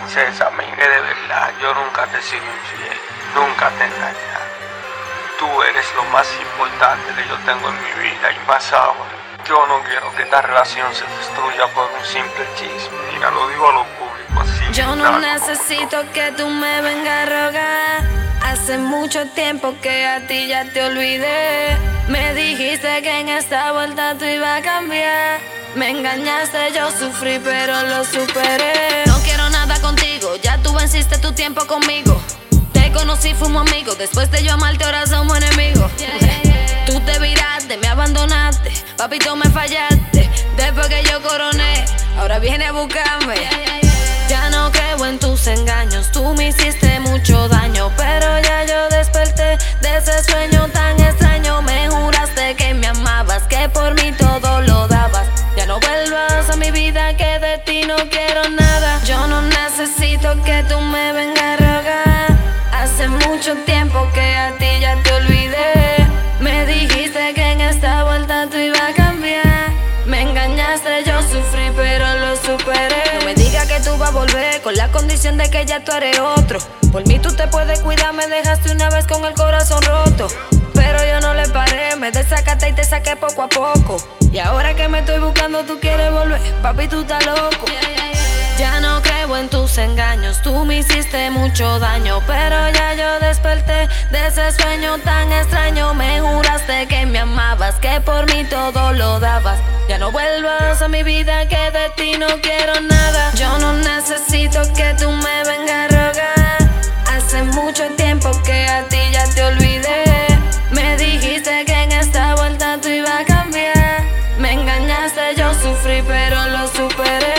princesa, mire, de verdad, yo nunca te he sido infiel, nunca te he engañado. Tú eres lo más importante que yo tengo en mi vida y más ahora. Yo no quiero que esta relación se destruya por un simple chisme. Mira, lo digo a lo público así. Yo no necesito que tú me vengas a rogar. Hace mucho tiempo que a ti ya te olvidé. Me dijiste que en esta vuelta tú ibas a cambiar. Me engañaste, yo sufrí, pero lo superé. No quiero nada contigo, ya tú venciste tu tiempo conmigo. Te conocí, fuimos amigos, después de yo amarte ahora somos enemigos. Tú te viraste, me abandonaste, papito me fallaste. Después que yo coroné, ahora viene a buscarme. Ya no creo en tus engaños, tú me hiciste mucho daño. Pero ya yo desperté de ese sueño tan extraño. Me juraste que me amabas, que por mí todo lo dabas. Ya no vuelvas a mi vida, que de ti no quiero nada. Yo no necesito que tú me vengas a rogar. Hace mucho tiempo que a ti ya te olvidé. Me dijiste que en esta vuelta tú ibas a cambiar. Me engañaste, yo sufrí, pero lo superé. No me digas que tú vas a volver con la condición de que ya tú eres otro. Por mí tú te puedes cuidar, me dejaste una vez con el corazón roto. Pero yo no le paré, me desacaté y te saqué poco a poco. Y ahora que me estoy buscando tú quieres volver, papi tú estás loco. Ya no creo en tus engaños, tú me hiciste mucho daño. Pero ya yo desperté de ese sueño tan extraño. Me juraste que me amabas, que por mí todo lo dabas. Ya no vuelvas a mi vida, que de ti no quiero nada. Yo no necesito que tú me vengas a rogar. Hace mucho tiempo que a ti ya te olvidé. Me dijiste que en esta vuelta tú ibas a cambiar. Me engañaste, yo sufrí, pero lo superé.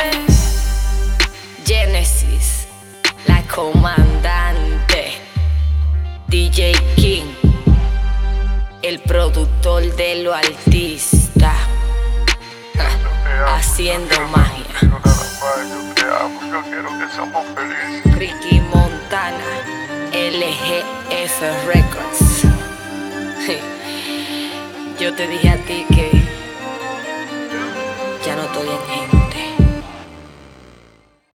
Genesis, la comandante, DJ King, el productor de lo artista, haciendo magia. Yo quiero que seamos felices. Ricky Montana, LGF Records. Yo te dije a ti que ya no estoy en gente.